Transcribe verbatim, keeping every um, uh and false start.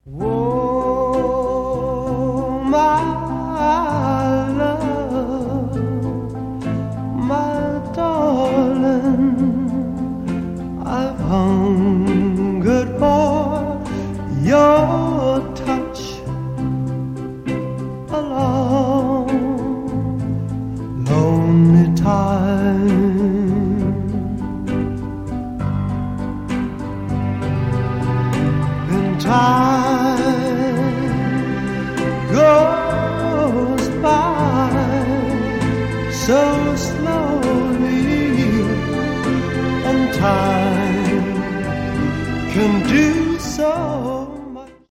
Oh, my love, my darling, I've hungered for your touch a long, lonely time. Then time goes by so